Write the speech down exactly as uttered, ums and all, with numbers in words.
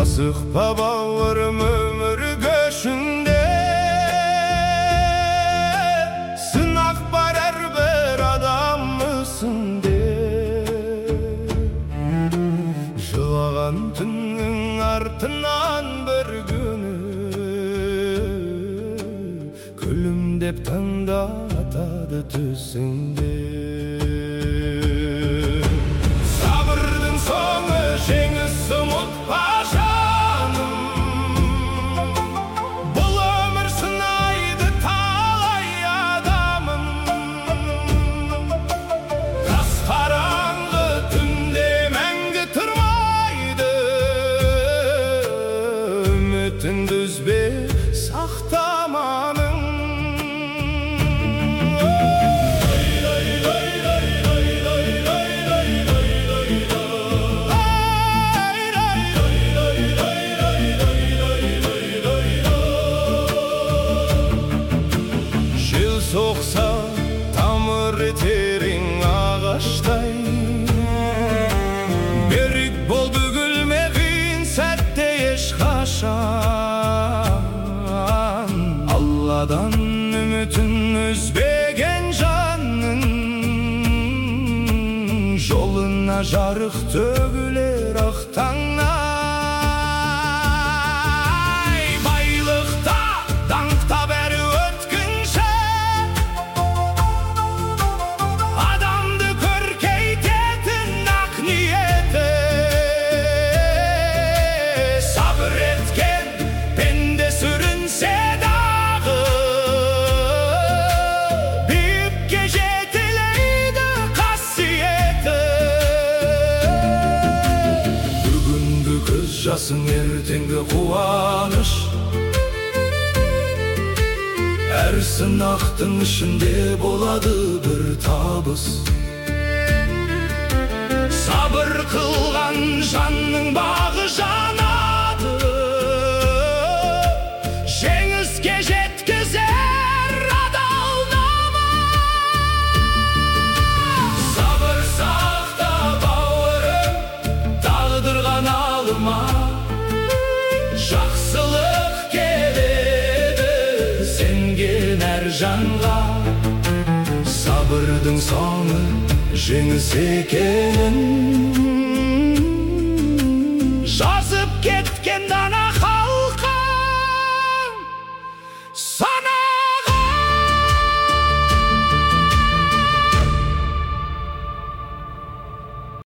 Асықпа бауырым өмір көшінде, сынақ бар әрбір адам мүсінде. Жылаған түннің артынан бір күні күлімдеп таңдатады түсіңде. Сабырдың соңы жеңіс, ұмытпа жаным. Бұл өмір сынайды талай адамын. Қас қараңғы түнде мәңгі тұрмайды. Үмітіңді үзбе, сақтаманың. Соқса тамыр етерің ағаштай, берік бол, бүгілме қиын сәтте ешқашан. Алладан үмітін үзбеген жанның жолына жарық төгілер ақ таңнан. Жасың ертеңгі қуаныш, әр сынақтың ішінде болады бір табыс. Сабыр қылған жанның бағы жанады, жеңіске жеткізер адал намыс. Сабыр сақта бауырым, тағдырған алыма. Жақсылық келеді сенген әр жанға. Сабырдың соңы жеңіс екенін